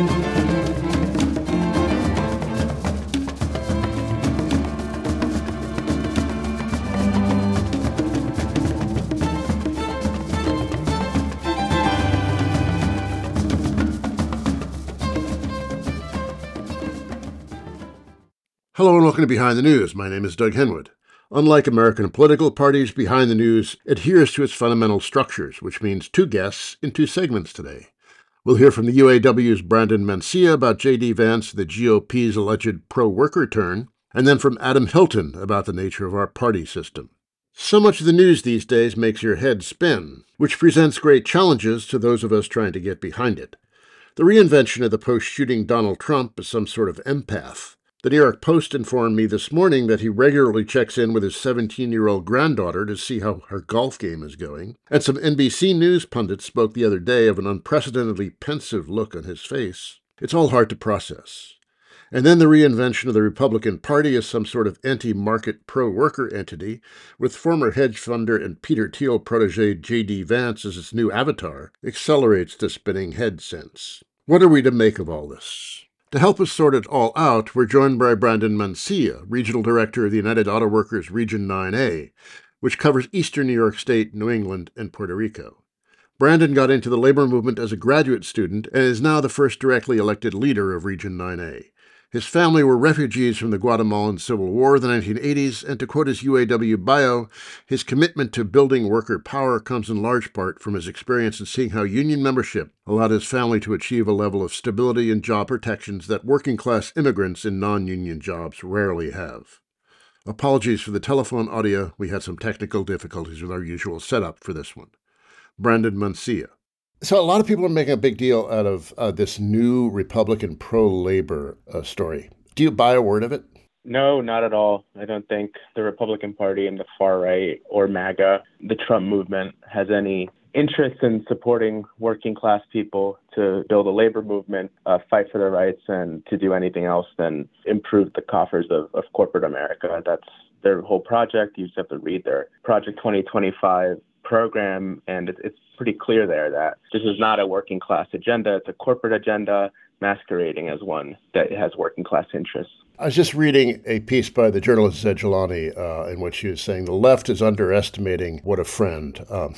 Hello and welcome to Behind the News. My name is Doug Henwood. Unlike American political parties, Behind the News adheres to its fundamental structures, which means two guests in two segments today. We'll hear from the UAW's Brandon Mencia about J.D. Vance, the GOP's alleged pro-worker turn, and then from Adam Hilton about the nature of our party system. So much of the news these days makes your head spin, which presents great challenges to those of us trying to get behind it. The reinvention of the post-shooting Donald Trump as some sort of empath. The New York Post informed me this morning that he regularly checks in with his 17-year-old granddaughter to see how her golf game is going, and some NBC News pundits spoke the other day of an unprecedentedly pensive look on his face. It's all hard to process. And then the reinvention of the Republican Party as some sort of anti-market pro-worker entity, with former hedge funder and Peter Thiel protege J.D. Vance as its new avatar, accelerates the spinning head sense. What are we to make of all this? To help us sort it all out, we're joined by Brandon Mencia, Regional Director of the United Auto Workers Region 9A, which covers eastern New York State, New England, and Puerto Rico. Brandon got into the labor movement as a graduate student and is now the first directly elected leader of Region 9A. His family were refugees from the Guatemalan Civil War of the 1980s, and to quote his UAW bio, his commitment to building worker power comes in large part from his experience in seeing how union membership allowed his family to achieve a level of stability and job protections that working-class immigrants in non-union jobs rarely have. Apologies for the telephone audio. We had some technical difficulties with our usual setup for this one. Brandon Mencia. So a lot of people are making a big deal out of this new Republican pro-labor story. Do you buy a word of it? No, not at all. I don't think the Republican Party and the far right or MAGA, the Trump movement, has any interest in supporting working class people to build a labor movement, fight for their rights, and to do anything else than improve the coffers of corporate America. That's their whole project. You just have to read their Project 2025 program, and it's pretty clear there that this is not a working class agenda. It's a corporate agenda masquerading as one that has working class interests. I was just reading a piece by the journalist Zed Jilani in which he was saying the left is underestimating what a friend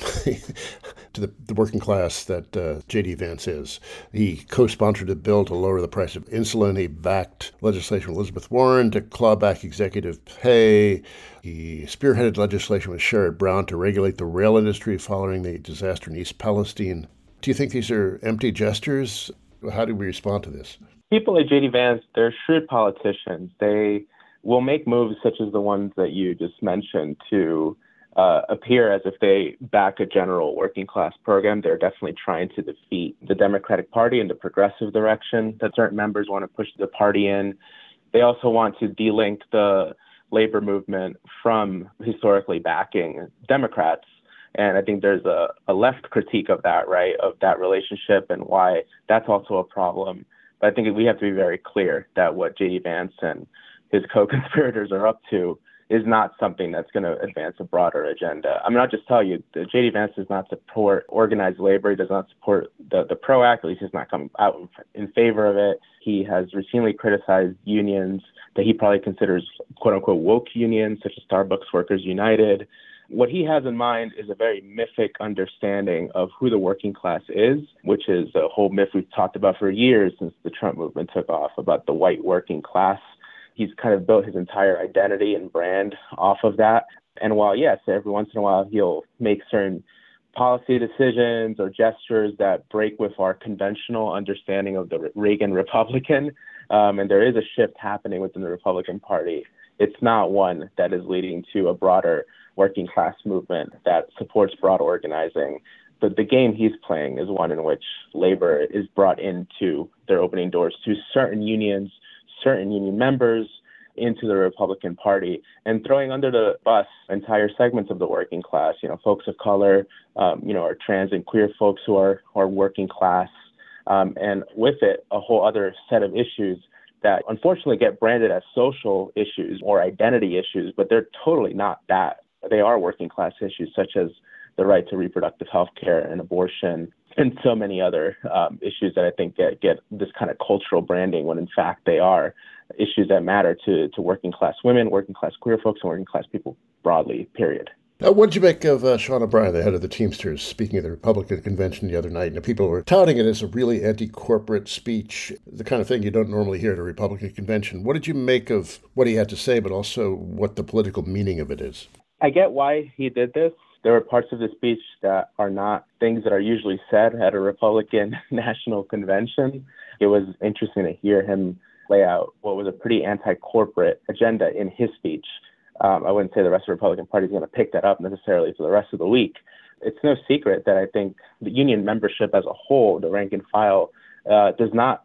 to the working class that J.D. Vance is. He co-sponsored a bill to lower the price of insulin. He backed legislation with Elizabeth Warren to claw back executive pay. He spearheaded legislation with Sherrod Brown to regulate the rail industry following the disaster in East Palestine. Do you think these are empty gestures? How do we respond to this? People like J.D. Vance, they're shrewd politicians. They will make moves such as the ones that you just mentioned to appear as if they back a general working class program. They're definitely trying to defeat the Democratic Party in the progressive direction that certain members want to push the party in. They also want to delink the labor movement from historically backing Democrats. And I think there's a left critique of that, right, of that relationship and why that's also a problem. But I think we have to be very clear that what J.D. Vance and his co-conspirators are up to is not something that's going to advance a broader agenda. I mean, I'll just tell you, J.D. Vance does not support organized labor. He does not support the PRO Act. At least he's not come out in favor of it. He has routinely criticized unions that he probably considers quote-unquote woke unions, such as Starbucks Workers United. What he has in mind is a very mythic understanding of who the working class is, which is a whole myth we've talked about for years since the Trump movement took off about the white working class. He's kind of built his entire identity and brand off of that. And while, yes, every once in a while he'll make certain policy decisions or gestures that break with our conventional understanding of the Reagan Republican, and there is a shift happening within the Republican Party, it's not one that is leading to a broader working class movement that supports broad organizing. But the game he's playing is one in which labor is brought into their opening doors to certain unions, certain union members, into the Republican Party, and throwing under the bus entire segments of the working class, folks of color, or trans and queer folks who are working class, and with it, a whole other set of issues that unfortunately get branded as social issues or identity issues, but they're totally not that. They are working class issues such as the right to reproductive health care and abortion, and so many other issues that I think get this kind of cultural branding when in fact they are issues that matter to working class women, working class queer folks, and working class people broadly, period. What did you make of Sean O'Brien, the head of the Teamsters, speaking at the Republican convention the other night? And people were touting it as a really anti-corporate speech, the kind of thing you don't normally hear at a Republican convention. What did you make of what he had to say, but also what the political meaning of it is? I get why he did this. There were parts of the speech that are not things that are usually said at a Republican national convention. It was interesting to hear him lay out what was a pretty anti-corporate agenda in his speech. I wouldn't say the rest of the Republican Party is going to pick that up necessarily for the rest of the week. It's no secret that I think the union membership as a whole, the rank and file, does not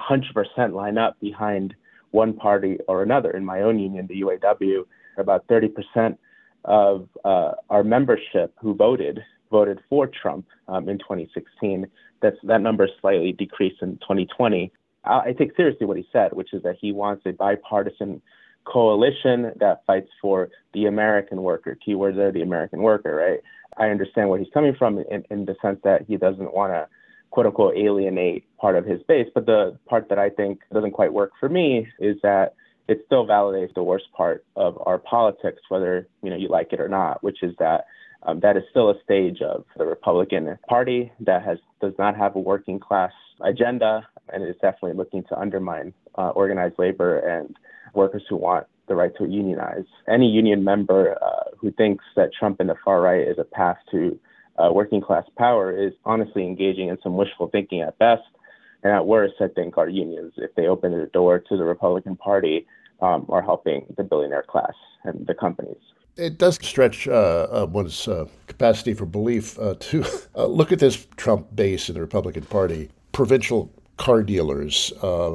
100% line up behind one party or another. In my own union, the UAW, about 30% of our membership who voted for Trump in 2016. That number slightly decreased in 2020. I take seriously what he said, which is that he wants a bipartisan coalition that fights for the American worker. Keywords there, the American worker, right? I understand where he's coming from in the sense that he doesn't want to, quote unquote, alienate part of his base. But the part that I think doesn't quite work for me is that it still validates the worst part of our politics, whether you like it or not, which is that that is still a stage of the Republican Party that does not have a working class agenda, and is definitely looking to undermine organized labor and workers who want the right to unionize. Any union member who thinks that Trump and the far right is a path to working class power is honestly engaging in some wishful thinking at best. And at worst, I think our unions, if they open the door to the Republican Party, are helping the billionaire class and the companies. It does stretch one's capacity for belief to look at this Trump base in the Republican Party, provincial car dealers,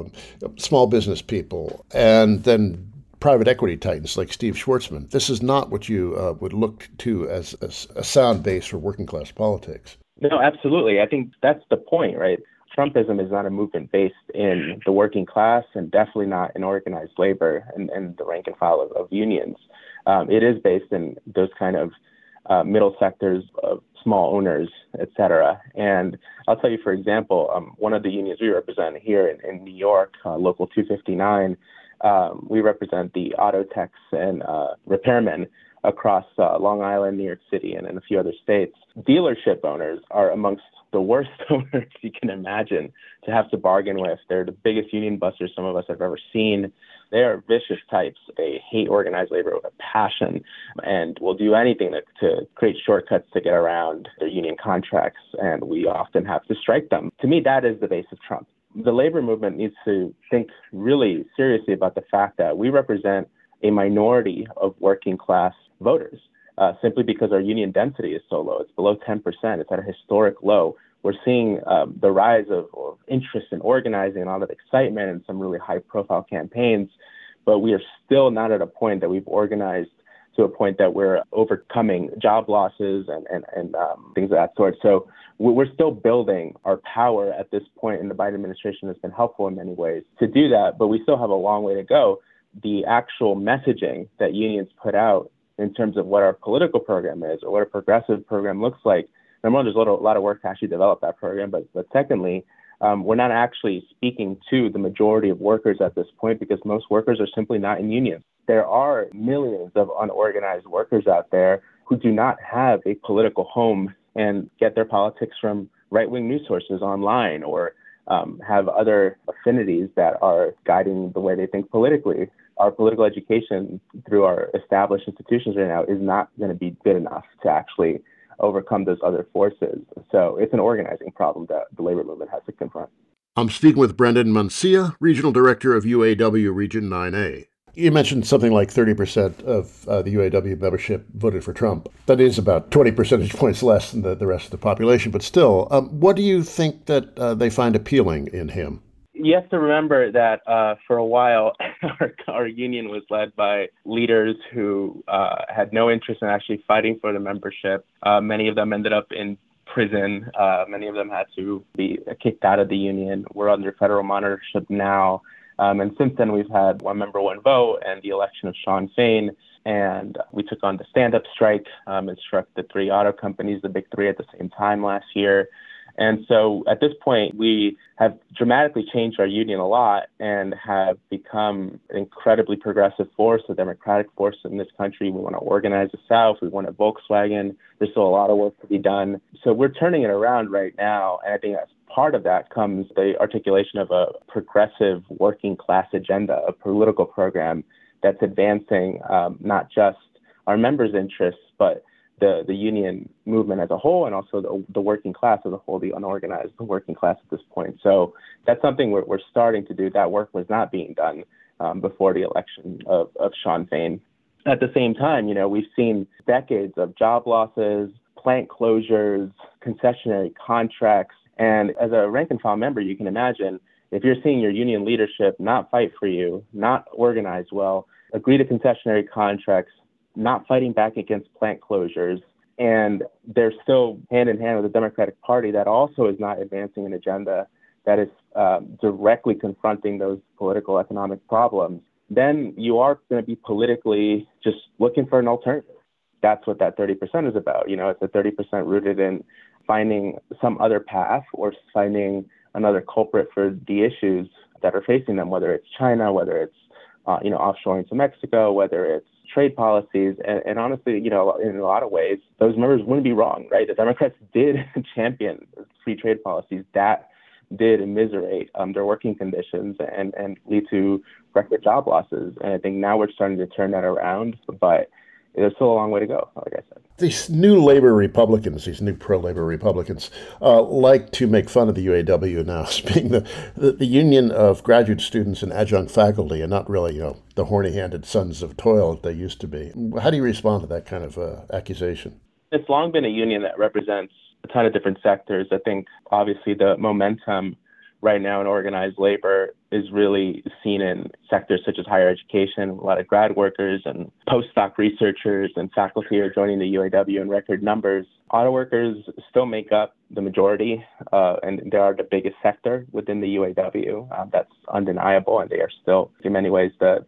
small business people, and then private equity titans like Steve Schwartzman. This is not what you would look to as a sound base for working class politics. No, absolutely. I think that's the point, right? Trumpism is not a movement based in the working class and definitely not in organized labor and the rank and file of unions. It is based in those kind of middle sectors of small owners, et cetera. And I'll tell you, for example, one of the unions we represent here in New York, Local 259, we represent the auto techs and repairmen across Long Island, New York City, and in a few other states. Dealership owners are amongst the worst owners you can imagine to have to bargain with. They're the biggest union busters some of us have ever seen. They are vicious types. They hate organized labor with a passion and will do anything to create shortcuts to get around their union contracts, and we often have to strike them. To me, that is the base of Trump. The labor movement needs to think really seriously about the fact that we represent a minority of working class voters. Simply because our union density is so low. It's below 10%. It's at a historic low. We're seeing the rise of interest in organizing and a lot of excitement and some really high-profile campaigns, but we are still not at a point that we've organized to a point that we're overcoming job losses and things of that sort. So we're still building our power at this point, and the Biden administration has been helpful in many ways to do that, but we still have a long way to go. The actual messaging that unions put out in terms of what our political program is or what a progressive program looks like. Number one, there's a lot of work to actually develop that program. But secondly, we're not actually speaking to the majority of workers at this point because most workers are simply not in unions. There are millions of unorganized workers out there who do not have a political home and get their politics from right-wing news sources online or have other affinities that are guiding the way they think politically. Our political education through our established institutions right now is not going to be good enough to actually overcome those other forces. So it's an organizing problem that the labor movement has to confront. I'm speaking with Brendan Mancia, Regional Director of UAW Region 9A. You mentioned something like 30% of the UAW membership voted for Trump. That is about 20 percentage points less than the rest of the population. But still, what do you think that they find appealing in him? You have to remember that for a while, our union was led by leaders who had no interest in actually fighting for the membership. Many of them ended up in prison. Many of them had to be kicked out of the union. We're under federal monitorship now. And since then, we've had one member, one vote, and the election of Shawn Fain. And we took on the stand-up strike and struck the three auto companies, the big three, at the same time last year. And so at this point, we have dramatically changed our union a lot and have become an incredibly progressive force, a democratic force in this country. We want to organize the South. We want a Volkswagen. There's still a lot of work to be done. So we're turning it around right now. And I think as part of that comes the articulation of a progressive working class agenda, a political program that's advancing not just our members' interests, but the union movement as a whole, and also the working class as a whole, the unorganized working class at this point. So that's something we're starting to do. That work was not being done before the election of Shawn Fain. At the same time, we've seen decades of job losses, plant closures, concessionary contracts. And as a rank and file member, you can imagine if you're seeing your union leadership not fight for you, not organize well, agree to concessionary contracts, not fighting back against plant closures, and they're still hand in hand with the Democratic Party that also is not advancing an agenda that is directly confronting those political economic problems, then you are going to be politically just looking for an alternative. That's what that 30% is about. It's a 30% rooted in finding some other path or finding another culprit for the issues that are facing them, whether it's China, whether it's offshoring to Mexico, whether it's trade policies. And honestly, in a lot of ways, those members wouldn't be wrong, right? The Democrats did champion free trade policies that did immiserate their working conditions and lead to record job losses. And I think now we're starting to turn that around, but there's still a long way to go, like I said. These new labor Republicans, these new pro-labor Republicans, like to make fun of the UAW now as being the union of graduate students and adjunct faculty, and not really, the horny-handed sons of toil that they used to be. How do you respond to that kind of accusation? It's long been a union that represents a ton of different sectors. I think, obviously, the momentum right now in organized labor is really seen in sectors such as higher education. A lot of grad workers and postdoc researchers and faculty are joining the UAW in record numbers. Auto workers still make up the majority, and they are the biggest sector within the UAW. That's undeniable, and they are still, in many ways, the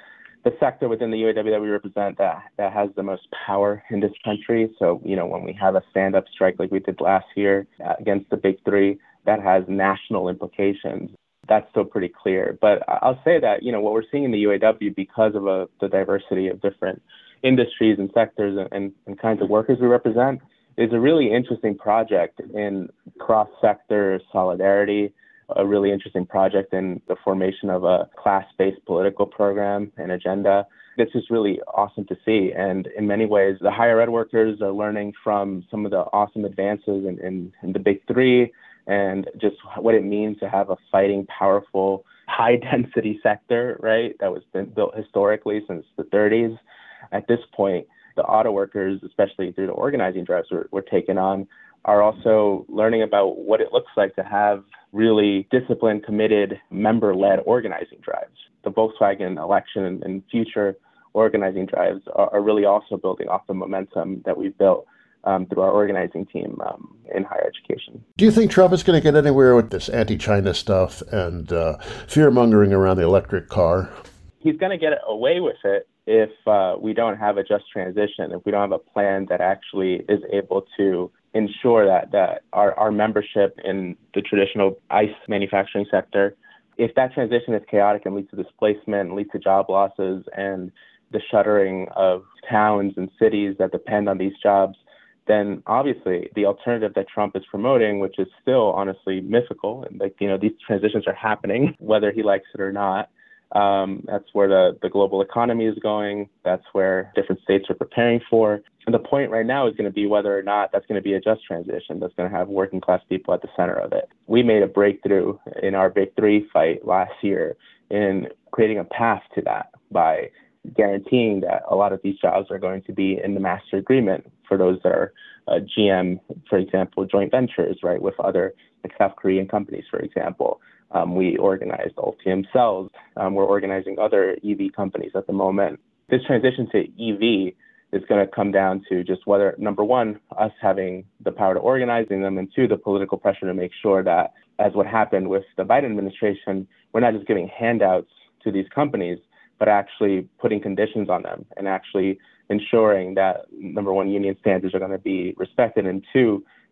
sector within the UAW that we represent that has the most power in this country. So, when we have a stand-up strike like we did last year against the Big Three, that has national implications. That's still pretty clear. But I'll say that, what we're seeing in the UAW, because of the diversity of different industries and sectors and kinds of workers we represent, is a really interesting project in cross-sector solidarity, a really interesting project in the formation of a class-based political program and agenda. It's just really awesome to see. And in many ways, the higher ed workers are learning from some of the awesome advances in the Big Three, and just what it means to have a fighting, powerful, high-density sector, right, that was been built historically since the 30s. At this point, the auto workers, especially through the organizing drives we're taking on, are also learning about what it looks like to have really disciplined, committed, member-led organizing drives. The Volkswagen election and future organizing drives are really also building off the momentum that we've built through our organizing team in higher education. Do you think Trump is going to get anywhere with this anti-China stuff and fear-mongering around the electric car? He's going to get away with it if we don't have a just transition, if we don't have a plan that actually is able to ensure that our membership in the traditional ICE manufacturing sector, if that transition is chaotic and leads to displacement, leads to job losses, and the shuttering of towns and cities that depend on these jobs, then obviously the alternative that Trump is promoting, which is still honestly mythical, and these transitions are happening, whether he likes it or not. That's where the global economy is going. That's where different states are preparing for. And the point right now is going to be whether or not that's going to be a just transition that's going to have working class people at the center of it. We made a breakthrough in our Big Three fight last year in creating a path to that by guaranteeing that a lot of these jobs are going to be in the master agreement for those that are GM, for example, joint ventures, right, with other South Korean companies, for example. We organized Ultium Cells. We're organizing other EV companies at the moment. This transition to EV is going to come down to just whether, number one, us having the power to organizing them, and two, the political pressure to make sure that, as what happened with the Biden administration, we're not just giving handouts to these companies, but actually putting conditions on them and actually ensuring that, number one, union standards are going to be respected, and two,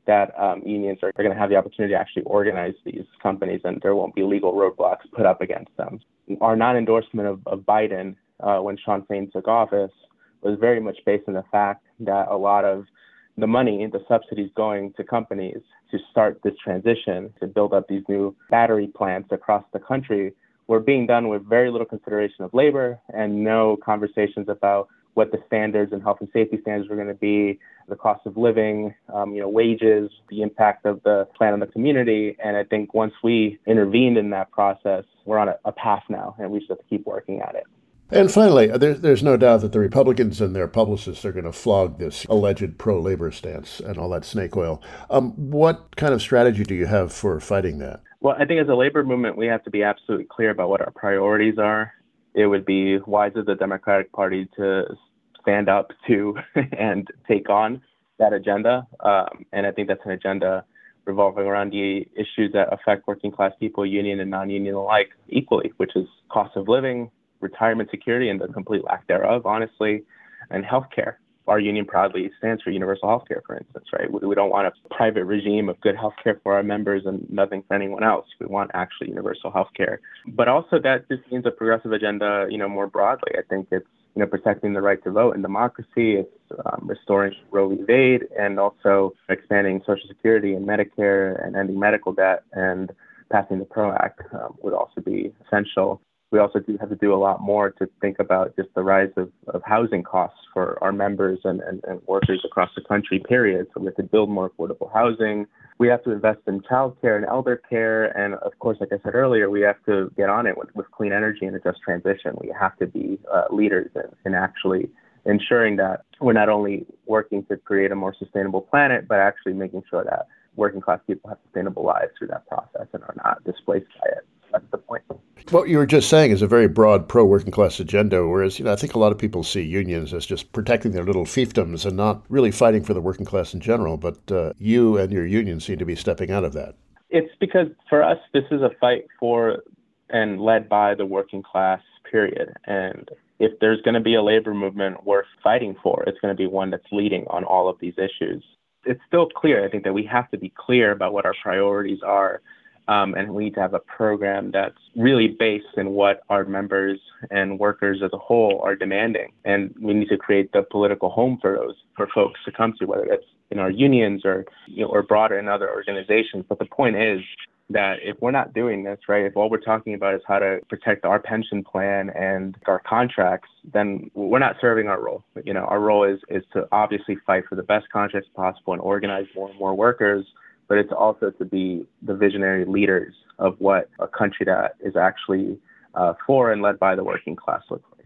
that unions are going to have the opportunity to actually organize these companies and there won't be legal roadblocks put up against them. Our non-endorsement of Biden when Sean Fain took office was very much based on the fact that a lot of the money, the subsidies going to companies to start this transition, to build up these new battery plants across the country, were being done with very little consideration of labor and no conversations about what the standards and health and safety standards were going to be, the cost of living, wages, the impact of the plan on the community. And I think once we intervened in that process, we're on a path now, and we just have to keep working at it. And finally, there's no doubt that the Republicans and their publicists are going to flog this alleged pro-labor stance and all that snake oil. What kind of strategy do you have for fighting that? Well, I think as a labor movement, we have to be absolutely clear about what our priorities are. It would be wise of the Democratic Party to stand up to and take on that agenda. And I think that's an agenda revolving around the issues that affect working class people, union and non-union alike, equally, which is cost of living, retirement security, and the complete lack thereof, honestly, and healthcare. Our union proudly stands for universal healthcare, for instance, right? We don't want a private regime of good healthcare for our members and nothing for anyone else. We want actually universal healthcare. But also that just means a progressive agenda, more broadly. I think it's, protecting the right to vote in democracy. It's restoring Roe v. Wade and also expanding Social Security and Medicare and ending medical debt and passing the PRO Act would also be essential. We also do have to do a lot more to think about just the rise of housing costs for our members and workers across the country, period. So we have to build more affordable housing. We have to invest in childcare and elder care. And of course, like I said earlier, we have to get on it with clean energy and a just transition. We have to be leaders in actually ensuring that we're not only working to create a more sustainable planet, but actually making sure that working class people have sustainable lives through that process and are not displaced by it. That's the point. What you were just saying is a very broad pro-working class agenda, whereas I think a lot of people see unions as just protecting their little fiefdoms and not really fighting for the working class in general. But you and your union seem to be stepping out of that. It's because for us, this is a fight for and led by the working class, period. And if there's going to be a labor movement worth fighting for, it's going to be one that's leading on all of these issues. It's still clear, I think, that we have to be clear about what our priorities are. And we need to have a program that's really based in what our members and workers as a whole are demanding. And we need to create the political home for folks to come to, whether that's in our unions or broader in other organizations. But the point is that if we're not doing this, right, if all we're talking about is how to protect our pension plan and our contracts, then we're not serving our role. Our role is to obviously fight for the best contracts possible and organize more and more workers. But it's also to be the visionary leaders of what a country that is actually for and led by the working class looks like.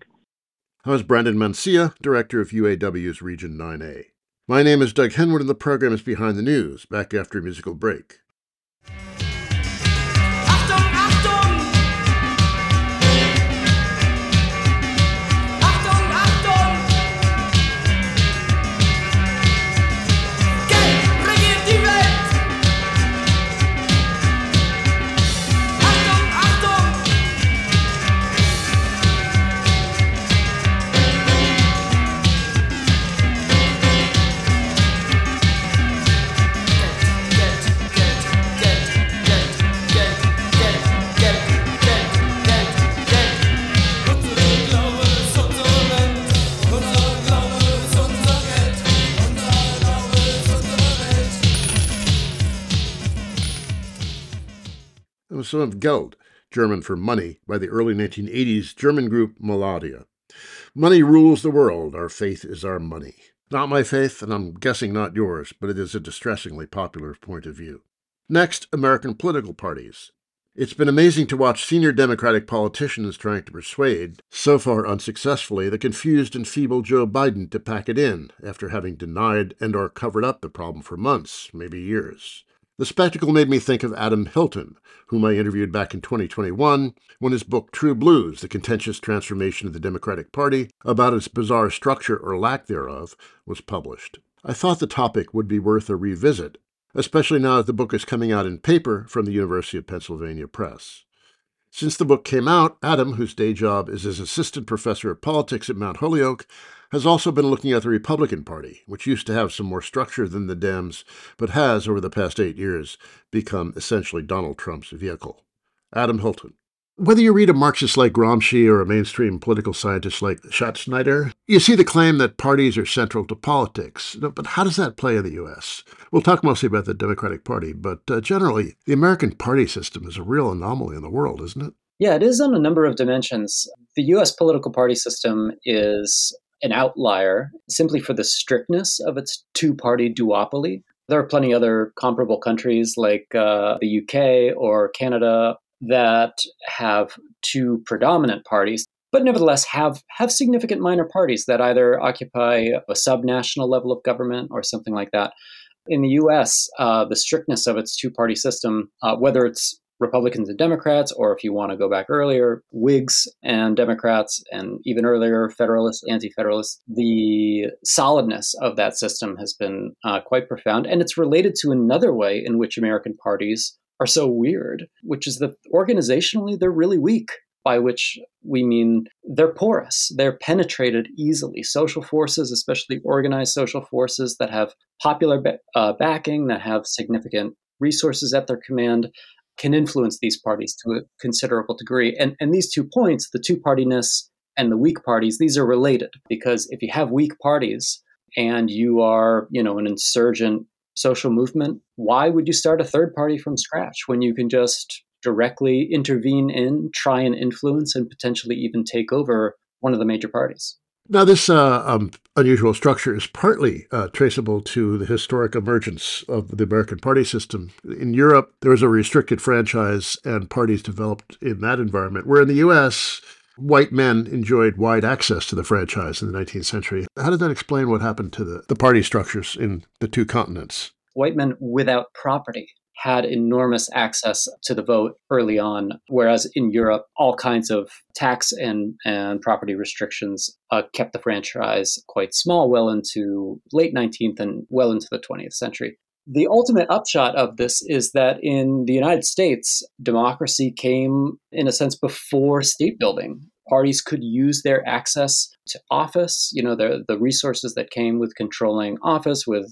I was Brandon Mancia, director of UAW's Region 9A. My name is Doug Henwood, and the program is Behind the News, back after a musical break. That was some of Geld, German for money, by the early 1980s German group Melodia. Money rules the world. Our faith is our money. Not my faith, and I'm guessing not yours, but it is a distressingly popular point of view. Next, American political parties. It's been amazing to watch senior Democratic politicians trying to persuade, so far unsuccessfully, the confused and feeble Joe Biden to pack it in after having denied and or covered up the problem for months, maybe years. The spectacle made me think of Adam Hilton, whom I interviewed back in 2021 when his book True Blues, The Contentious Transformation of the Democratic Party, about its bizarre structure or lack thereof, was published. I thought the topic would be worth a revisit, especially now that the book is coming out in paper from the University of Pennsylvania Press. Since the book came out, Adam, whose day job is as assistant professor of politics at Mount Holyoke, has also been looking at the Republican Party, which used to have some more structure than the Dems, but has, over the past 8 years, become essentially Donald Trump's vehicle. Adam Hilton. Whether you read a Marxist like Gramsci or a mainstream political scientist like Schattschneider, you see the claim that parties are central to politics. But how does that play in the U.S.? We'll talk mostly about the Democratic Party, but generally, the American party system is a real anomaly in the world, isn't it? Yeah, it is on a number of dimensions. The U.S. political party system is an outlier simply for the strictness of its two-party duopoly. There are plenty other comparable countries like the UK or Canada that have two predominant parties, but nevertheless have significant minor parties that either occupy a subnational level of government or something like that. In the US, the strictness of its two-party system, whether it's Republicans and Democrats, or if you want to go back earlier, Whigs and Democrats, and even earlier, Federalists, Anti-Federalists, the solidness of that system has been quite profound. And it's related to another way in which American parties are so weird, which is that organizationally, they're really weak, by which we mean they're porous. They're penetrated easily. Social forces, especially organized social forces that have popular backing, that have significant resources at their command, can influence these parties to a considerable degree. And these 2 points, the two-partiness and the weak parties, these are related, because if you have weak parties and you are, an insurgent social movement, why would you start a third party from scratch when you can just directly intervene in, try and influence, and potentially even take over one of the major parties? Now, this unusual structure is partly traceable to the historic emergence of the American party system. In Europe, there was a restricted franchise, and parties developed in that environment, where in the U.S., white men enjoyed wide access to the franchise in the 19th century. How did that explain what happened to the party structures in the two continents? White men without property had enormous access to the vote early on, whereas in Europe, all kinds of tax and property restrictions kept the franchise quite small well into late 19th and well into the 20th century. The ultimate upshot of this is that in the United States, democracy came, in a sense, before state building. Parties could use their access to office, the resources that came with controlling office, with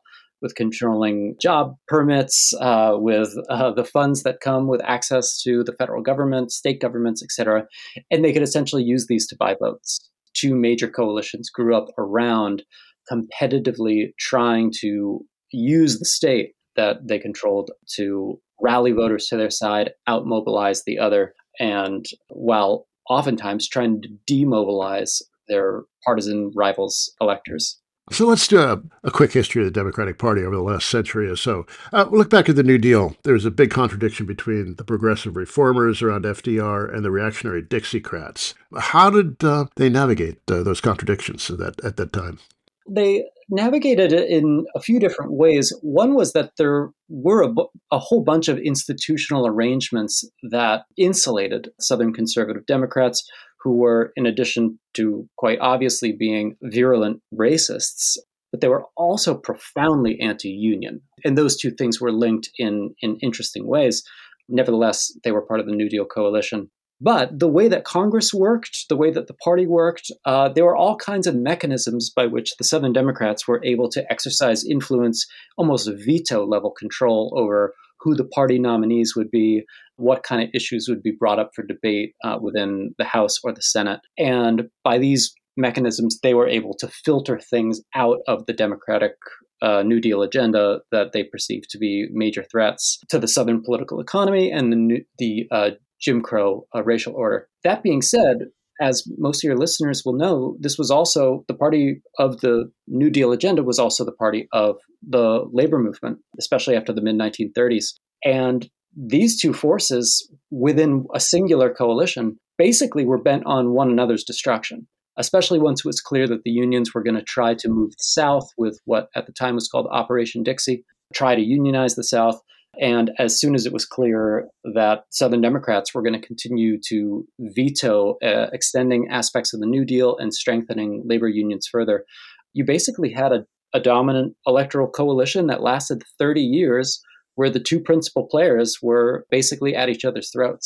controlling job permits, with the funds that come with access to the federal government, state governments, et cetera. And they could essentially use these to buy votes. Two major coalitions grew up around competitively trying to use the state that they controlled to rally voters to their side, outmobilize the other, and while oftentimes trying to demobilize their partisan rivals' electors. So let's do a quick history of the Democratic Party over the last century or so. We'll look back at the New Deal. There's a big contradiction between the progressive reformers around FDR and the reactionary Dixiecrats. How did they navigate those contradictions at that time? They navigated it in a few different ways. One was that there were a whole bunch of institutional arrangements that insulated Southern conservative Democrats, who were, in addition to quite obviously being virulent racists, but they were also profoundly anti-union. And those two things were linked in interesting ways. Nevertheless, they were part of the New Deal coalition. But the way that Congress worked, the way that the party worked, there were all kinds of mechanisms by which the Southern Democrats were able to exercise influence, almost veto-level control over who the party nominees would be, what kind of issues would be brought up for debate within the House or the Senate. And by these mechanisms, they were able to filter things out of the Democratic New Deal agenda that they perceived to be major threats to the Southern political economy and the Jim Crow racial order. That being said, as most of your listeners will know, this was also the party of the New Deal agenda was also the party of the labor movement, especially after the mid-1930s. And these two forces within a singular coalition basically were bent on one another's destruction, especially once it was clear that the unions were going to try to move south with what at the time was called Operation Dixie, try to unionize the South. And as soon as it was clear that Southern Democrats were going to continue to veto extending aspects of the New Deal and strengthening labor unions further, you basically had a dominant electoral coalition that lasted 30 years where the two principal players were basically at each other's throats.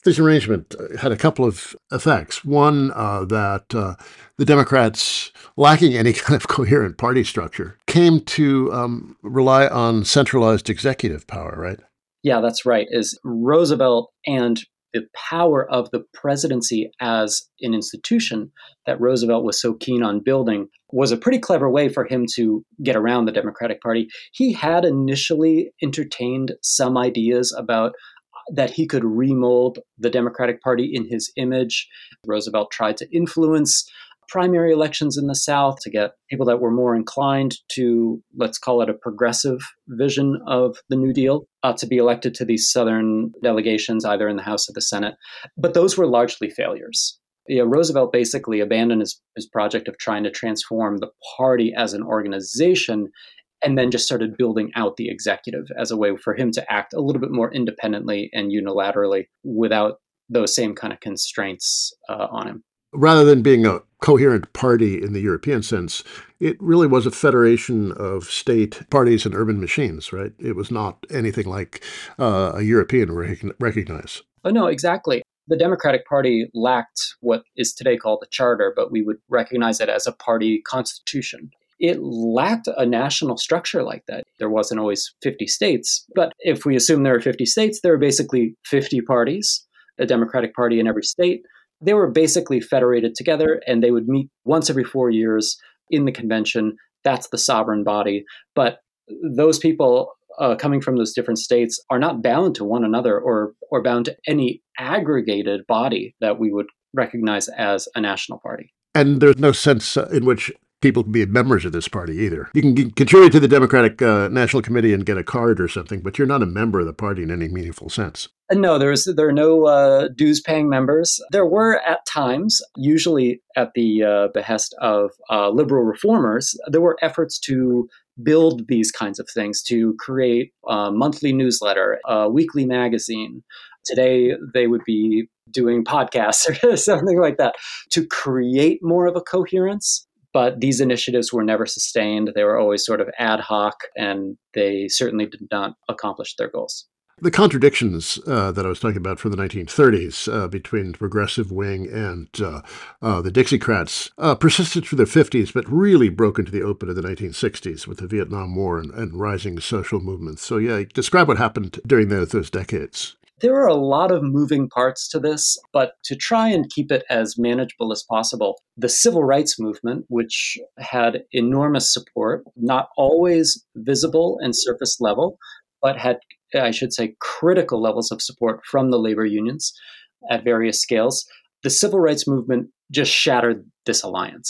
This arrangement had a couple of effects. One, that the Democrats, lacking any kind of coherent party structure, came to rely on centralized executive power, right? Yeah, that's right. Is Roosevelt and the power of the presidency as an institution that Roosevelt was so keen on building was a pretty clever way for him to get around the Democratic Party. He had initially entertained some ideas about that he could remold the Democratic Party in his image. Roosevelt tried to influence primary elections in the South to get people that were more inclined to, let's call it a progressive vision of the New Deal, to be elected to these Southern delegations, either in the House or the Senate. But those were largely failures. Roosevelt basically abandoned his project of trying to transform the party as an organization and then just started building out the executive as a way for him to act a little bit more independently and unilaterally without those same kind of constraints on him. Rather than being a coherent party in the European sense, it really was a federation of state parties and urban machines, right? It was not anything like a European recognize. Oh, no, exactly. The Democratic Party lacked what is today called a charter, but we would recognize it as a party constitution. It lacked a national structure like that. There wasn't always 50 states, but if we assume there are 50 states, there are basically 50 parties, a Democratic Party in every state. They were basically federated together, and they would meet once every 4 years in the convention. That's the sovereign body. But those people coming from those different states are not bound to one another or bound to any aggregated body that we would recognize as a national party. And there's no sense in which people can be members of this party either. You can contribute to the Democratic National Committee and get a card or something, but you're not a member of the party in any meaningful sense. No, there are no dues-paying members. There were at times, usually at the behest of liberal reformers, there were efforts to build these kinds of things, to create a monthly newsletter, a weekly magazine. Today, they would be doing podcasts or something like that to create more of a coherence. But these initiatives were never sustained. They were always sort of ad hoc, and they certainly did not accomplish their goals. The contradictions that I was talking about from the 1930s between the progressive wing and the Dixiecrats persisted through the 50s, but really broke into the open in the 1960s with the Vietnam War and rising social movements. So, yeah, describe what happened during those decades. There are a lot of moving parts to this, but to try and keep it as manageable as possible, the civil rights movement, which had enormous support, not always visible and surface level, but had, I should say, critical levels of support from the labor unions at various scales. The civil rights movement just shattered this alliance.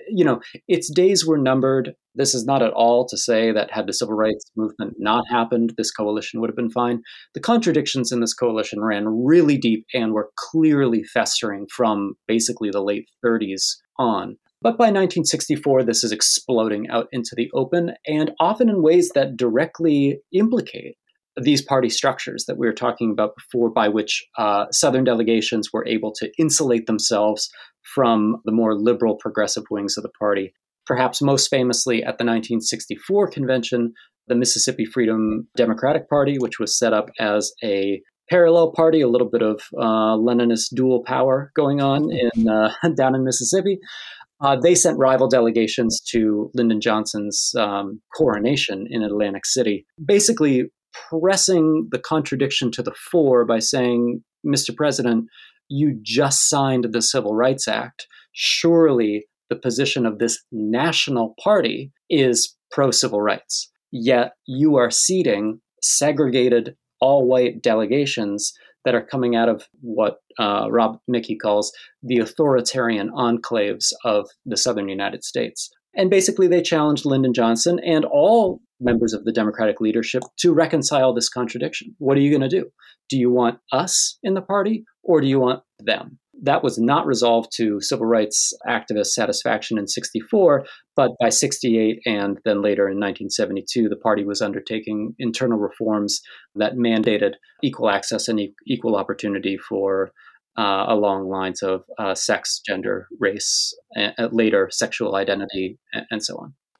Its days were numbered. This is not at all to say that had the civil rights movement not happened, this coalition would have been fine. The contradictions in this coalition ran really deep and were clearly festering from basically the late 30s on. But by 1964, this is exploding out into the open, and often in ways that directly implicate these party structures that we were talking about before, by which Southern delegations were able to insulate themselves from the more liberal progressive wings of the party. Perhaps most famously at the 1964 convention, the Mississippi Freedom Democratic Party, which was set up as a parallel party, a little bit of Leninist dual power going on down in Mississippi. They sent rival delegations to Lyndon Johnson's coronation in Atlantic City, basically pressing the contradiction to the fore by saying, Mr. President, you just signed the Civil Rights Act. Surely the position of this national party is pro-civil rights. Yet you are seating segregated all-white delegations that are coming out of what Rob Mickey calls the authoritarian enclaves of the southern United States. And basically they challenged Lyndon Johnson and all members of the Democratic leadership to reconcile this contradiction. What are you going to do? Do you want us in the party or do you want them? That was not resolved to civil rights activist satisfaction in 64, but by 68 and then later in 1972, the party was undertaking internal reforms that mandated equal access and equal opportunity for along lines of sex, gender, race, later sexual identity, and so on.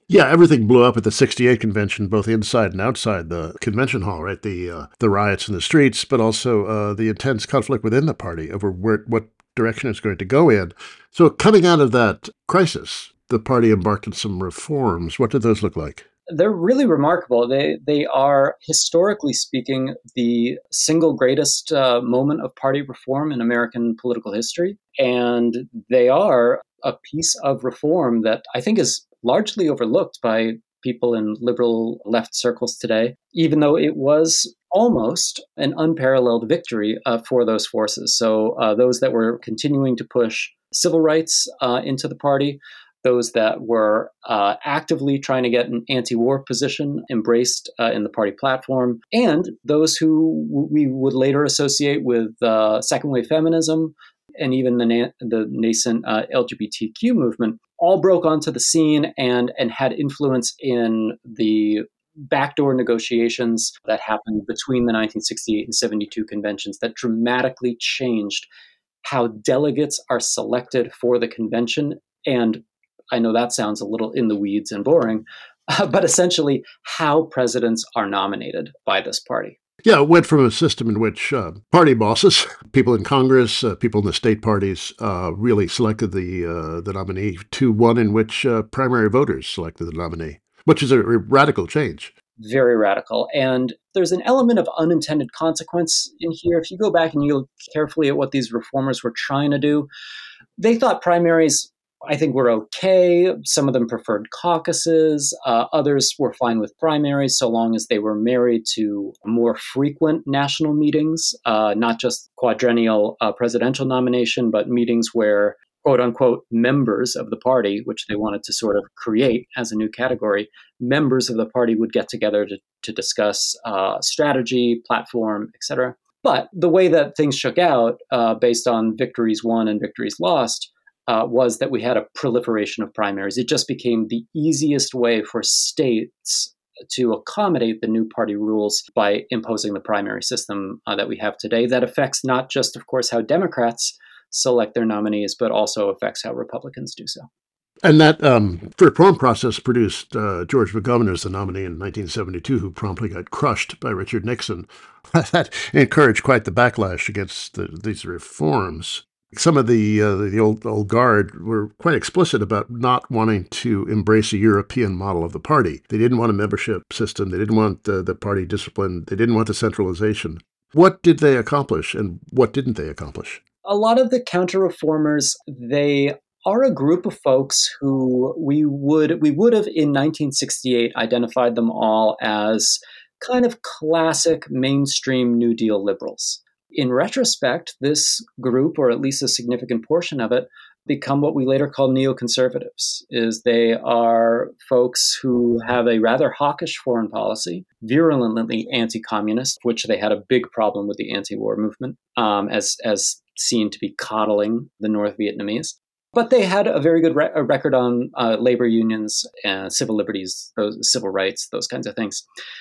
Yeah, everything blew up at the '68 convention, both inside and outside the convention hall, right? The riots in the streets, but also the intense conflict within the party over what direction it's going to go in. So, coming out of that crisis, the party embarked on some reforms. What did those look like? They're really remarkable. They are, historically speaking, the single greatest moment of party reform in American political history. And they are a piece of reform that I think is largely overlooked by people in liberal left circles today, even though it was almost an unparalleled victory for those forces. So those that were continuing to push civil rights into the party, those that were actively trying to get an anti-war position embraced in the party platform, and those who we would later associate with second-wave feminism and even the nascent LGBTQ movement, all broke onto the scene and had influence in the backdoor negotiations that happened between the 1968 and 72 conventions that dramatically changed how delegates are selected for the convention. And I know that sounds a little in the weeds and boring, but essentially how presidents are nominated by this party. Yeah, it went from a system in which party bosses, people in Congress, people in the state parties, really selected the nominee, to one in which primary voters selected the nominee, which is a radical change. Very radical. And there's an element of unintended consequence in here. If you go back and you look carefully at what these reformers were trying to do, they thought primaries, I think, were okay. Some of them preferred caucuses. Others were fine with primaries so long as they were married to more frequent national meetings, not just quadrennial presidential nomination, but meetings where quote unquote members of the party, which they wanted to sort of create as a new category, members of the party would get together to discuss strategy, platform, etc. But the way that things shook out based on victories won and victories lost was that we had a proliferation of primaries. It just became the easiest way for states to accommodate the new party rules by imposing the primary system that we have today. That affects not just, of course, how Democrats select their nominees, but also affects how Republicans do so. And that reform process produced George McGovern as the nominee in 1972, who promptly got crushed by Richard Nixon. That encouraged quite the backlash against these reforms. Some of the old guard were quite explicit about not wanting to embrace a European model of the party. They didn't want a membership system. They didn't want the party discipline. They didn't want the centralization. What did they accomplish, and what didn't they accomplish? A lot of the counter-reformers, they are a group of folks who we would have in 1968 identified them all as kind of classic mainstream New Deal liberals. In retrospect, this group, or at least a significant portion of it, become what we later call neoconservatives. Is they are folks who have a rather hawkish foreign policy, virulently anti-communist, which they had a big problem with the anti-war movement, as seen to be coddling the North Vietnamese. But they had a very good record on labor unions and civil liberties, civil rights, those kinds of things.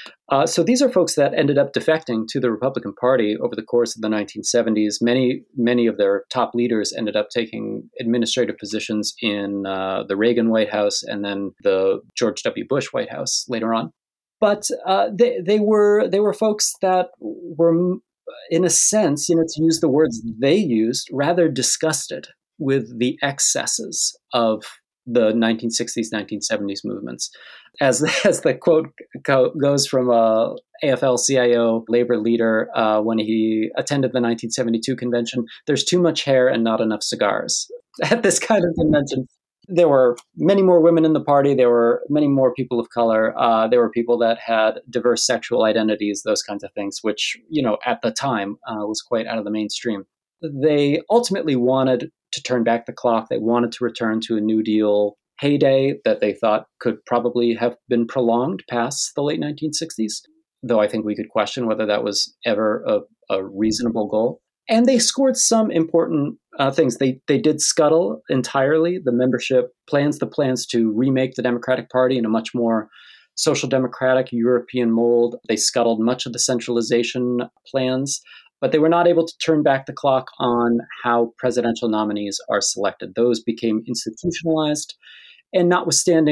So these are folks that ended up defecting to the Republican Party over the course of the 1970s. Many of their top leaders ended up taking administrative positions in the Reagan White House and then the George W. Bush White House later on. But they were folks that were, in a sense, to use the words they used, rather disgusted with the excesses of the 1960s, 1970s movements. As the quote goes from a AFL-CIO labor leader when he attended the 1972 convention, there's too much hair and not enough cigars. At this kind of convention, there were many more women in the party. There were many more people of color. There were people that had diverse sexual identities, those kinds of things, which, at the time was quite out of the mainstream. They ultimately wanted to turn back the clock. They wanted to return to a New Deal heyday that they thought could probably have been prolonged past the late 1960s, though I think we could question whether that was ever a reasonable goal. And they scored some important things. They did scuttle entirely the membership plans, the plans to remake the Democratic Party in a much more social democratic European mold. They scuttled much of the centralization plans, but they were not able to turn back the clock on how presidential nominees are selected. Those became institutionalized. And notwithstanding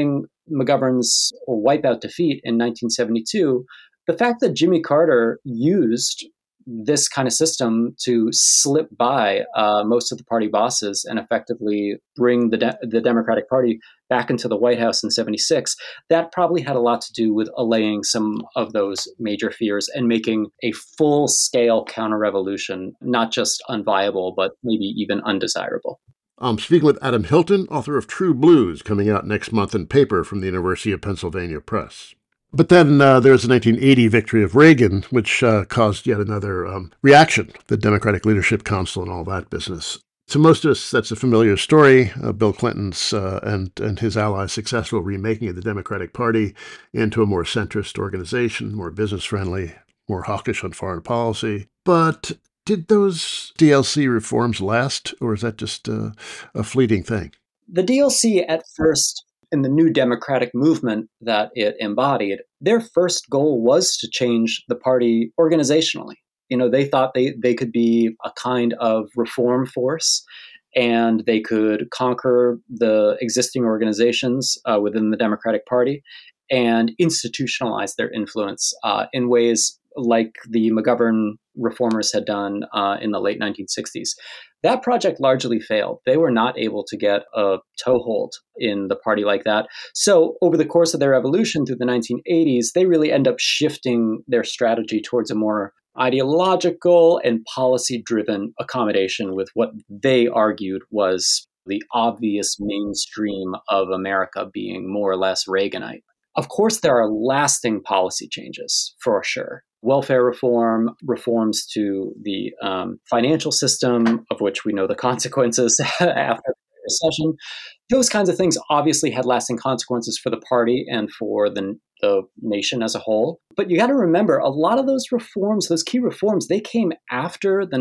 McGovern's wipeout defeat in 1972, the fact that Jimmy Carter used this kind of system to slip by most of the party bosses and effectively bring the Democratic Party back into the White House in 76, that probably had a lot to do with allaying some of those major fears and making a full-scale counter-revolution not just unviable, but maybe even undesirable. I'm speaking with Adam Hilton, author of True Blues, coming out next month in paper from the University of Pennsylvania Press. But then there's the 1980 victory of Reagan, which caused yet another reaction, the Democratic Leadership Council and all that business. To most of us, that's a familiar story, Bill Clinton's and his allies' successful remaking of the Democratic Party into a more centrist organization, more business-friendly, more hawkish on foreign policy. But did those DLC reforms last, or is that just a fleeting thing? The DLC at first, in the new democratic movement that it embodied, their first goal was to change the party organizationally. They thought they could be a kind of reform force, and they could conquer the existing organizations within the Democratic Party and institutionalize their influence in ways like the McGovern reformers had done in the late 1960s. That project largely failed. They were not able to get a toehold in the party like that. So over the course of their evolution through the 1980s, they really end up shifting their strategy towards a more ideological and policy-driven accommodation with what they argued was the obvious mainstream of America being more or less Reaganite. Of course, there are lasting policy changes, for sure. Welfare reform, reforms to the financial system, of which we know the consequences after the recession. Those kinds of things obviously had lasting consequences for the party and for the nation as a whole. But you got to remember, a lot of those reforms, those key reforms, they came after the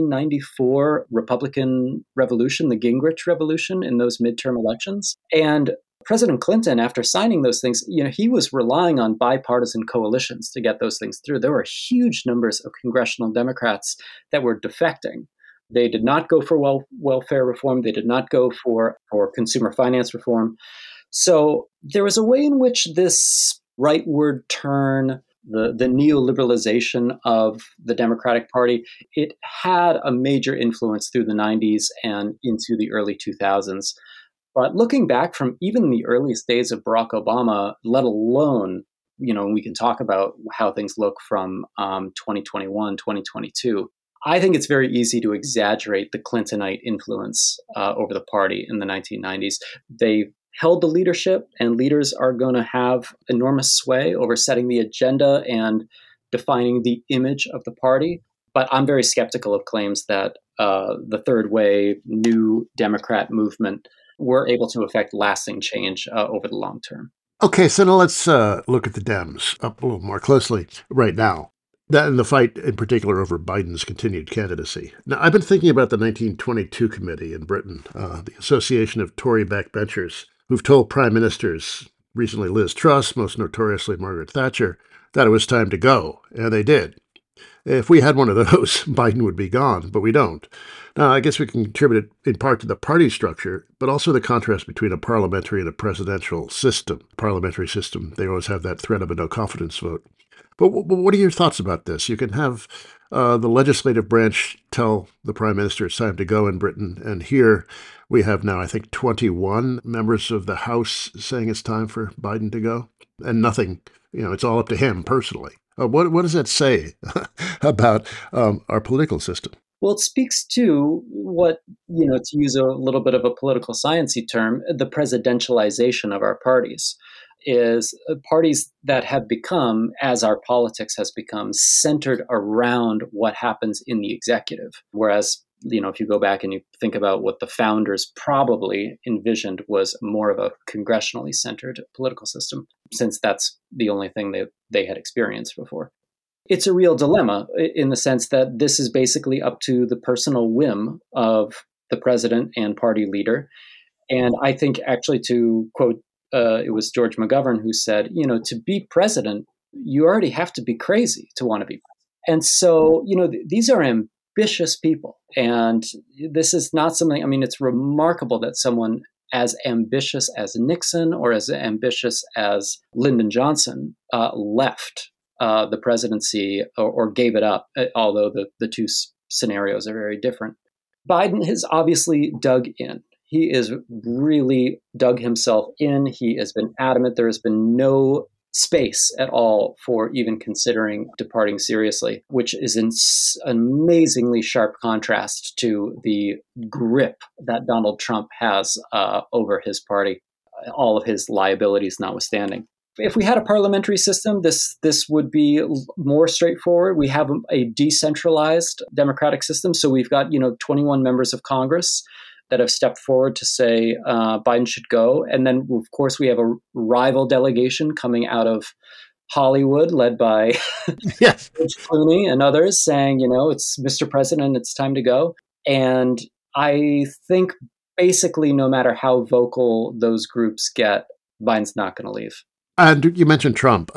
1994 Republican Revolution, the Gingrich Revolution in those midterm elections. And President Clinton, after signing those things, he was relying on bipartisan coalitions to get those things through. There were huge numbers of congressional Democrats that were defecting. They did not go for welfare reform. They did not go for consumer finance reform. So there was a way in which this rightward turn, the neoliberalization of the Democratic Party, it had a major influence through the 90s and into the early 2000s. But looking back from even the earliest days of Barack Obama, let alone, we can talk about how things look from 2021, 2022. I think it's very easy to exaggerate the Clintonite influence over the party in the 1990s. They held the leadership, and leaders are going to have enormous sway over setting the agenda and defining the image of the party. But I'm very skeptical of claims that the third way, new Democrat movement were able to affect lasting change over the long term. Okay, so now let's look at the Dems up a little more closely right now. That and the fight in particular over Biden's continued candidacy. Now, I've been thinking about the 1922 committee in Britain, the Association of Tory backbenchers, who've told prime ministers, recently Liz Truss, most notoriously Margaret Thatcher, that it was time to go, and they did. If we had one of those, Biden would be gone, but we don't. Now, I guess we can contribute it in part to the party structure, but also the contrast between a parliamentary and a presidential system. Parliamentary system, they always have that threat of a no-confidence vote. But what are your thoughts about this? You can have the legislative branch tell the prime minister it's time to go in Britain, and here we have now, I think, 21 members of the House saying it's time for Biden to go, and nothing, it's all up to him personally. What does that say about our political system? Well, it speaks to what, to use a little bit of a political sciencey term, the presidentialization of our parties. Is parties that have become, as our politics has become, centered around what happens in the executive. Whereas, if you go back and you think about what the founders probably envisioned was more of a congressionally centered political system, since that's the only thing they had experienced before. It's a real dilemma in the sense that this is basically up to the personal whim of the president and party leader. And I think actually, to quote, it was George McGovern who said, to be president, you already have to be crazy to want to be president. And so, these are ambitious people. And this is not something, it's remarkable that someone as ambitious as Nixon or as ambitious as Lyndon Johnson left the presidency or gave it up, although the two scenarios are very different. Biden has obviously dug in. He is really dug himself in. He has been adamant. There has been no space at all for even considering departing seriously, which is in an amazingly sharp contrast to the grip that Donald Trump has over his party, all of his liabilities notwithstanding. If we had a parliamentary system, this would be more straightforward. We have a decentralized democratic system, so we've got 21 members of Congress that have stepped forward to say Biden should go. And then, of course, we have a rival delegation coming out of Hollywood, led by Yes. George Clooney and others, saying, it's Mr. President, it's time to go. And I think basically no matter how vocal those groups get, Biden's not going to leave. And you mentioned Trump.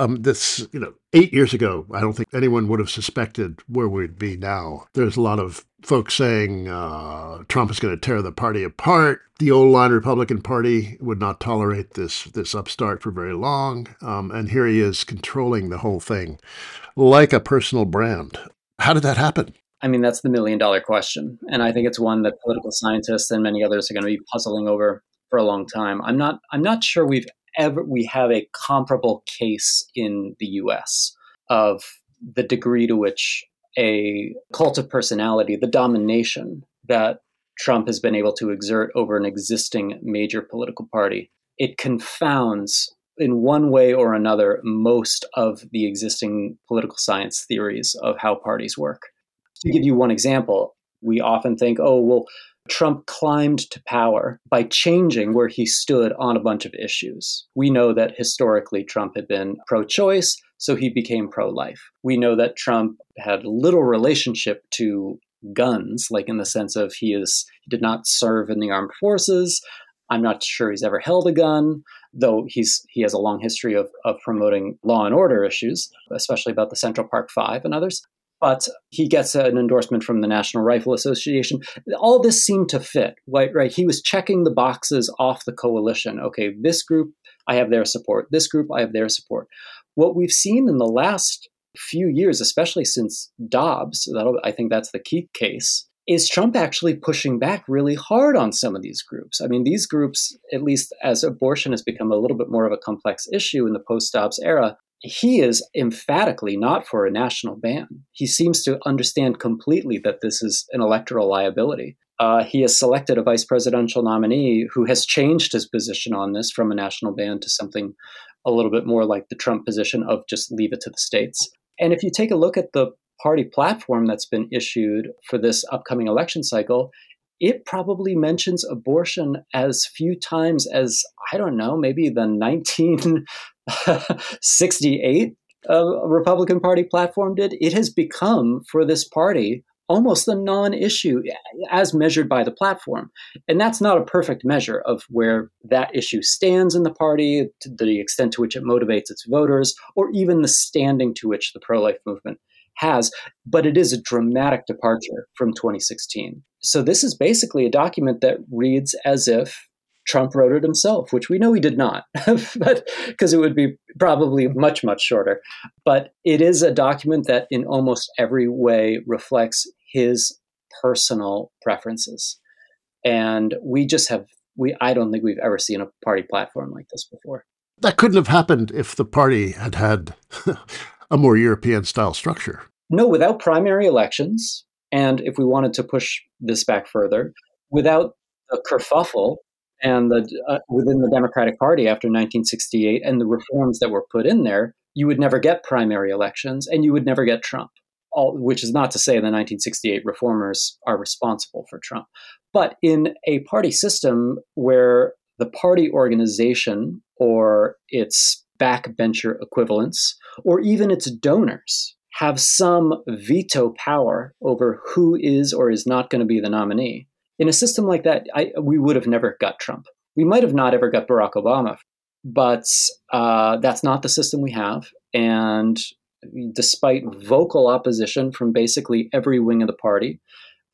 8 years ago, I don't think anyone would have suspected where we'd be now. There's a lot of folks saying Trump is going to tear the party apart. The old line Republican Party would not tolerate this upstart for very long. And here he is controlling the whole thing like a personal brand. How did that happen? I mean, that's the $1 million question. And I think it's one that political scientists and many others are going to be puzzling over for a long time. I'm not sure we have a comparable case in the US of the degree to which a cult of personality, the domination that Trump has been able to exert over an existing major political party, it confounds in one way or another most of the existing political science theories of how parties work. To give you one example, we often think, Trump climbed to power by changing where he stood on a bunch of issues. We know that historically Trump had been pro-choice, so he became pro-life. We know that Trump had little relationship to guns, like in the sense of he did not serve in the armed forces. I'm not sure he's ever held a gun, though he has a long history of promoting law and order issues, especially about the Central Park Five and others. But he gets an endorsement from the National Rifle Association. All this seemed to fit, right? He was checking the boxes off the coalition. Okay, this group, I have their support. This group, I have their support. What we've seen in the last few years, especially since Dobbs, I think that's the key case, is Trump actually pushing back really hard on some of these groups. I mean, these groups, at least as abortion has become a little bit more of a complex issue in the post-Dobbs era, he is emphatically not for a national ban. He seems to understand completely that this is an electoral liability. He has selected a vice presidential nominee who has changed his position on this from a national ban to something a little bit more like the Trump position of just leave it to the states. And if you take a look at the party platform that's been issued for this upcoming election cycle, it probably mentions abortion as few times as, I don't know, maybe the 1968 Republican Party platform did. It has become, for this party, almost a non-issue as measured by the platform. And that's not a perfect measure of where that issue stands in the party, to the extent to which it motivates its voters, or even the standing to which the pro-life movement has, but it is a dramatic departure from 2016. So this is basically a document that reads as if Trump wrote it himself, which we know he did not, but because it would be probably much, much shorter. But it is a document that in almost every way reflects his personal preferences. And I don't think we've ever seen a party platform like this before. That couldn't have happened if the party had a more European-style structure. No, without primary elections, and if we wanted to push this back further, without the kerfuffle and within the Democratic Party after 1968 and the reforms that were put in there, you would never get primary elections and you would never get Trump. Which is not to say the 1968 reformers are responsible for Trump. But in a party system where the party organization or its backbencher equivalents, or even its donors, have some veto power over who is or is not going to be the nominee. In a system like that, we would have never got Trump. We might have not ever got Barack Obama, but that's not the system we have. And despite vocal opposition from basically every wing of the party,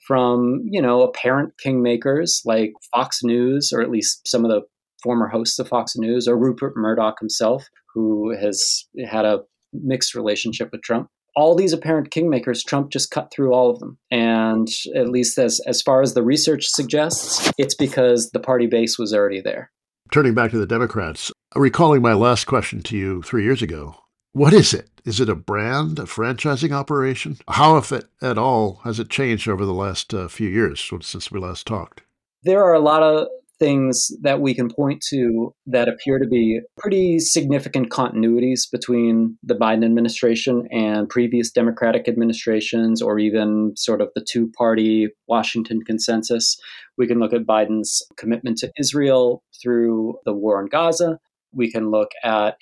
from, apparent kingmakers like Fox News, or at least some of the former hosts of Fox News, or Rupert Murdoch himself, who has had a mixed relationship with Trump. All these apparent kingmakers, Trump just cut through all of them. And at least as far as the research suggests, it's because the party base was already there. Turning back to the Democrats, recalling my last question to you 3 years ago, what is it? Is it a brand, a franchising operation? How, if it at all, has it changed over the last few years since we last talked? There are a lot of things that we can point to that appear to be pretty significant continuities between the Biden administration and previous Democratic administrations, or even sort of the two-party Washington consensus. We can look at Biden's commitment to Israel through the war on Gaza. We can look at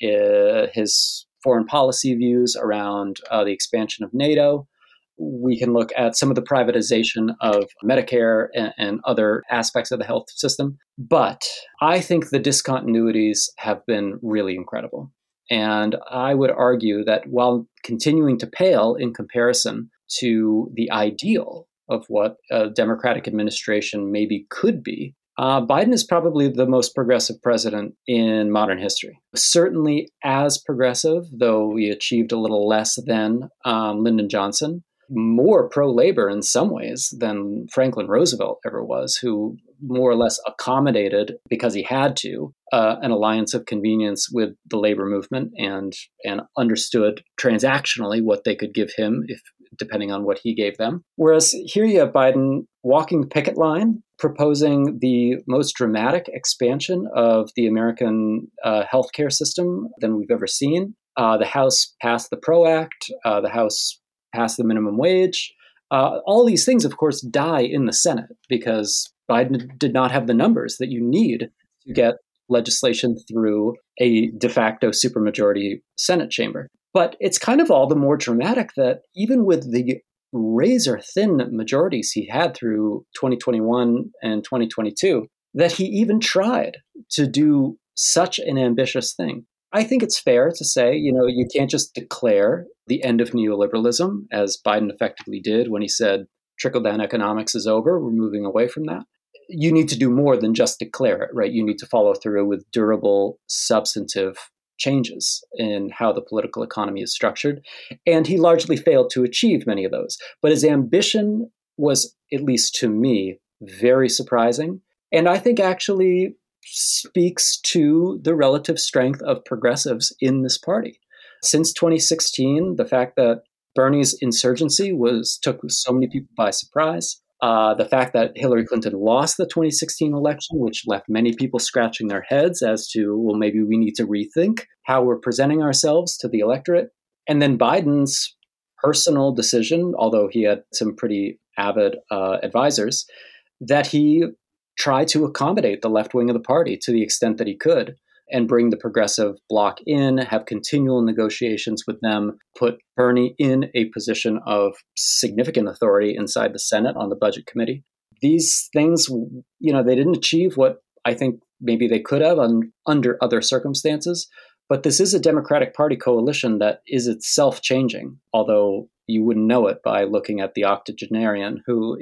his foreign policy views around the expansion of NATO. We can look at some of the privatization of Medicare and other aspects of the health system. But I think the discontinuities have been really incredible. And I would argue that while continuing to pale in comparison to the ideal of what a Democratic administration maybe could be, Biden is probably the most progressive president in modern history. Certainly as progressive, though he achieved a little less than Lyndon Johnson. More pro-labor in some ways than Franklin Roosevelt ever was, who more or less accommodated, because he had to, an alliance of convenience with the labor movement and understood transactionally what they could give him, if depending on what he gave them. Whereas here you have Biden walking the picket line, proposing the most dramatic expansion of the American healthcare system than we've ever seen. The House passed the PRO Act. The House passed the minimum wage. All these things, of course, die in the Senate because Biden did not have the numbers that you need to get legislation through a de facto supermajority Senate chamber. But it's kind of all the more dramatic that even with the razor-thin majorities he had through 2021 and 2022, that he even tried to do such an ambitious thing. I think it's fair to say, you can't just declare the end of neoliberalism, as Biden effectively did when he said trickle-down economics is over, we're moving away from that. You need to do more than just declare it, right? You need to follow through with durable, substantive changes in how the political economy is structured. And he largely failed to achieve many of those. But his ambition was, at least to me, very surprising. And I think actually speaks to the relative strength of progressives in this party. Since 2016, the fact that Bernie's insurgency took so many people by surprise, the fact that Hillary Clinton lost the 2016 election, which left many people scratching their heads as to, well, maybe we need to rethink how we're presenting ourselves to the electorate. And then Biden's personal decision, although he had some pretty avid advisors, that he try to accommodate the left wing of the party to the extent that he could and bring the progressive bloc in, have continual negotiations with them, put Bernie in a position of significant authority inside the Senate on the Budget Committee. These things, they didn't achieve what I think maybe they could have under other circumstances. But this is a Democratic Party coalition that is itself changing, although you wouldn't know it by looking at the octogenarian who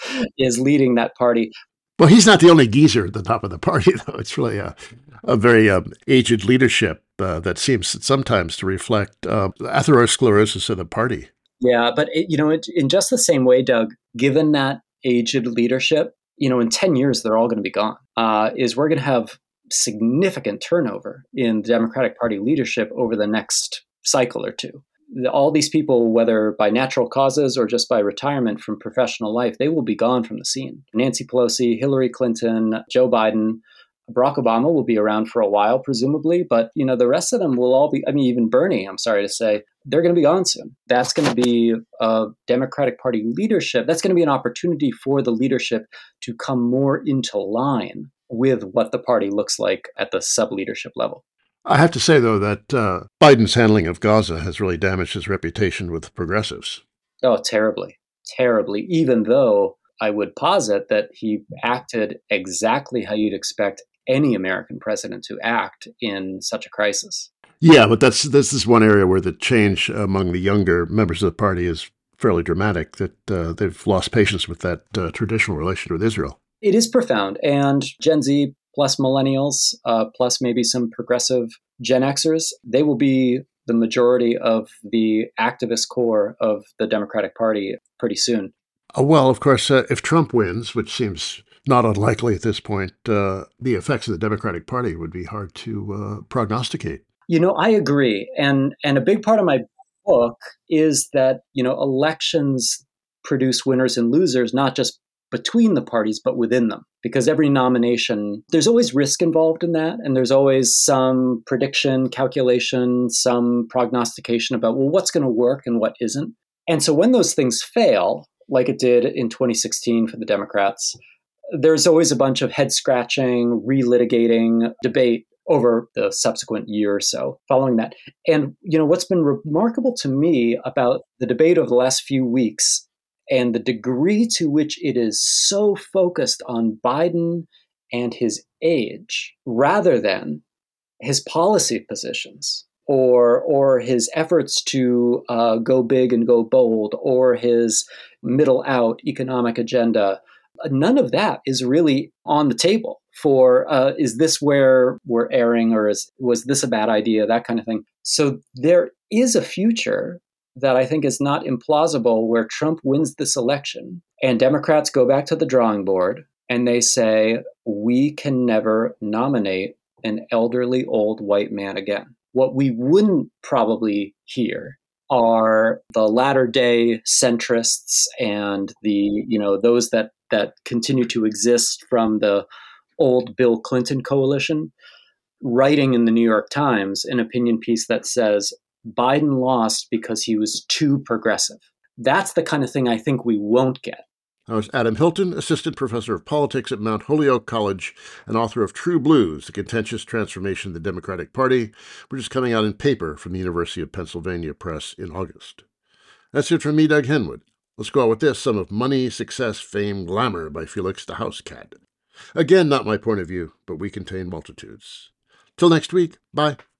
is leading that party. Well, he's not the only geezer at the top of the party, though. It's really a very aged leadership that seems sometimes to reflect atherosclerosis of the party. Yeah, but in just the same way, Doug, given that aged leadership, in 10 years, they're all going to be gone, we're going to have significant turnover in the Democratic Party leadership over the next cycle or two. All these people, whether by natural causes or just by retirement from professional life, they will be gone from the scene. Nancy Pelosi, Hillary Clinton, Joe Biden, Barack Obama will be around for a while, presumably, but the rest of them will all be, even Bernie, I'm sorry to say, they're going to be gone soon. That's going to be a Democratic Party leadership. That's going to be an opportunity for the leadership to come more into line with what the party looks like at the sub-leadership level. I have to say, though, that Biden's handling of Gaza has really damaged his reputation with progressives. Oh, terribly, terribly, even though I would posit that he acted exactly how you'd expect any American president to act in such a crisis. Yeah, but this is one area where the change among the younger members of the party is fairly dramatic that they've lost patience with that traditional relationship with Israel. It is profound. And Gen Z plus millennials, plus maybe some progressive Gen Xers, they will be the majority of the activist core of the Democratic Party pretty soon. Well, of course, if Trump wins, which seems not unlikely at this point, the effects of the Democratic Party would be hard to prognosticate. I agree. And a big part of my book is that, elections produce winners and losers, not just between the parties, but within them. Because every nomination, there's always risk involved in that. And there's always some prediction, calculation, some prognostication about, well, what's going to work and what isn't. And so when those things fail, like it did in 2016 for the Democrats, there's always a bunch of head scratching, relitigating, debate over the subsequent year or so following that. And, what's been remarkable to me about the debate over the last few weeks and the degree to which it is so focused on Biden and his age rather than his policy positions or his efforts to go big and go bold or his middle out economic agenda. None of that is really on the table for, is this where we're erring or was this a bad idea, that kind of thing. So there is a future that I think is not implausible where Trump wins this election and Democrats go back to the drawing board and they say, we can never nominate an elderly old white man again. What we wouldn't probably hear are the latter day centrists and the, those that continue to exist from the old Bill Clinton coalition, writing in the New York Times an opinion piece that says Biden lost because he was too progressive. That's the kind of thing I think we won't get. That was Adam Hilton, Assistant Professor of Politics at Mount Holyoke College and author of True Blues, The Contentious Transformation of the Democratic Party, which is coming out in paper from the University of Pennsylvania Press in August. That's it from me, Doug Henwood. Let's go out with this, some of Money, Success, Fame, Glamour by Felix the House Cat. Again, not my point of view, but we contain multitudes. Till next week, bye.